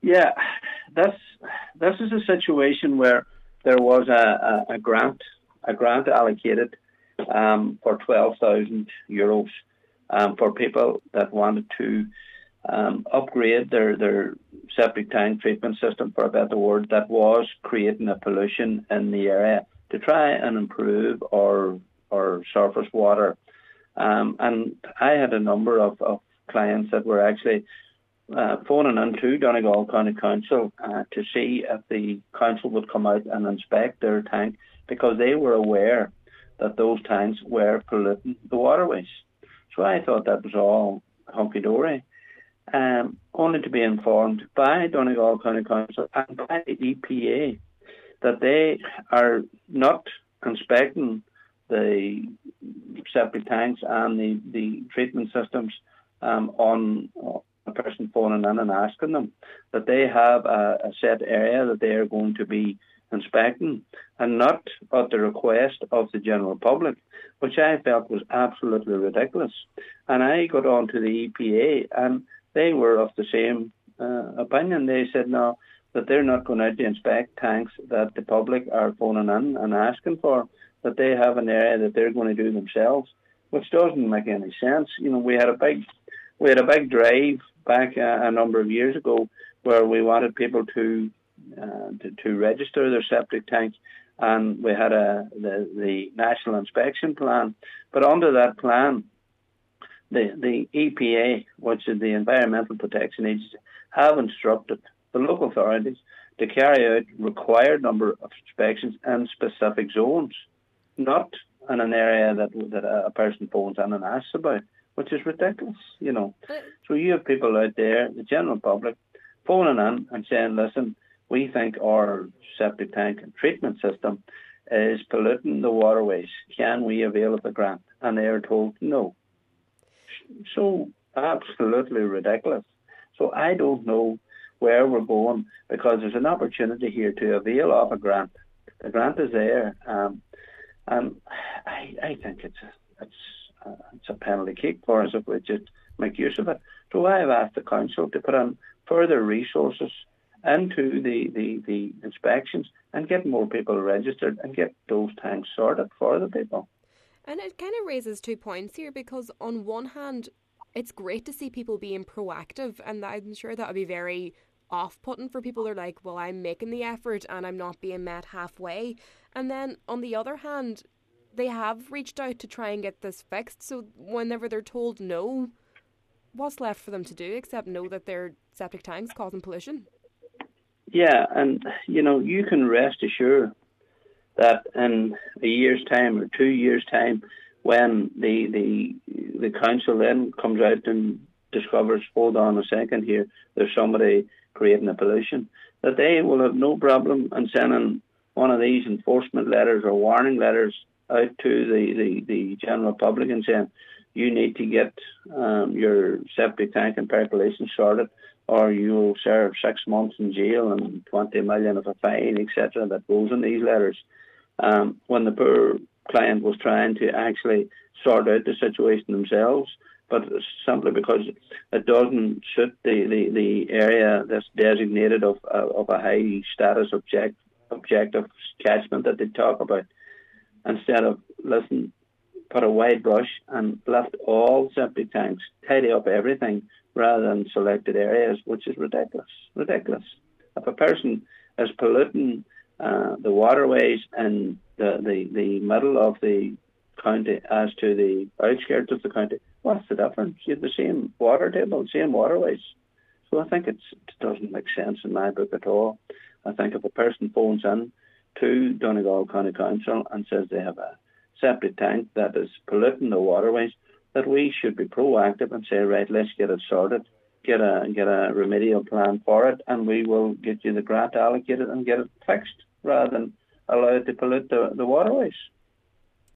Yeah, this this is a situation where there was a grant allocated for €12,000 for people that wanted to upgrade their septic tank treatment system, for a better word, that was creating a pollution in the area to try and improve our surface water. And I had a number of clients that were actually phoning into Donegal County Council to see if the council would come out and inspect their tank, because they were aware that those tanks were polluting the waterways. So I thought that was all hunky-dory. Only to be informed by Donegal County Council and by the EPA that they are not inspecting the septic tanks and the treatment systems on a person phoning in and asking them, that they have a set area that they are going to be inspecting, and not at the request of the general public, which I felt was absolutely ridiculous. And I got on to the EPA, and they were of the same opinion. They said no, that they're not going out to inspect tanks that the public are phoning in and asking for, that they have an area that they're going to do themselves, which doesn't make any sense. You know, we had a big drive back a number of years ago where we wanted people to register their septic tanks, and we had the national inspection plan. But under that plan, the EPA, which is the Environmental Protection Agency, have instructed the local authorities to carry out required number of inspections in specific zones, not in an area that a person phones in and asks about, which is ridiculous, you know. So you have people out there, the general public, phoning in and saying, listen, we think our septic tank and treatment system is polluting the waterways. Can we avail of the grant? And they are told no. So absolutely ridiculous. So I don't know where we're going, because there's an opportunity here to avail of a grant. The grant is there, and I think it's a penalty kick for us if we just make use of it. So I have asked the council to put in further resources into the inspections and get more people registered and get those tanks sorted for the people. And it kind of raises 2 points here, because on one hand, it's great to see people being proactive, and I'm sure that would be very off-putting for people who are like, well, I'm making the effort and I'm not being met halfway. And then on the other hand, they have reached out to try and get this fixed, so whenever they're told no, what's left for them to do except know that their septic tank's causing pollution? Yeah, and you know, you can rest assured that in a year's time or 2 years' time, when the council then comes out and discovers, hold on a second here, there's somebody creating a pollution, that they will have no problem in sending one of these enforcement letters or warning letters out to the general public and saying, you need to get your septic tank and percolation sorted, or you'll serve 6 months in jail and 20 million of a fine, etc., that goes in these letters. When the poor client was trying to actually sort out the situation themselves, but simply because it doesn't suit the area that's designated of a high status objective catchment that they talk about. Instead of, listen, put a wide brush and lift all septic tanks, tidy up everything rather than selected areas, which is ridiculous. Ridiculous. If a person is polluting the waterways in the middle of the county as to the outskirts of the county, what's the difference? You have the same water table, same waterways. So I think it doesn't make sense in my book at all. I think if a person phones in to Donegal County Council and says they have a septic tank that is polluting the waterways, that we should be proactive and say, right, let's get it sorted, get a remedial plan for it, and we will get you the grant allocated and get it fixed, rather than allow it to pollute the waterways.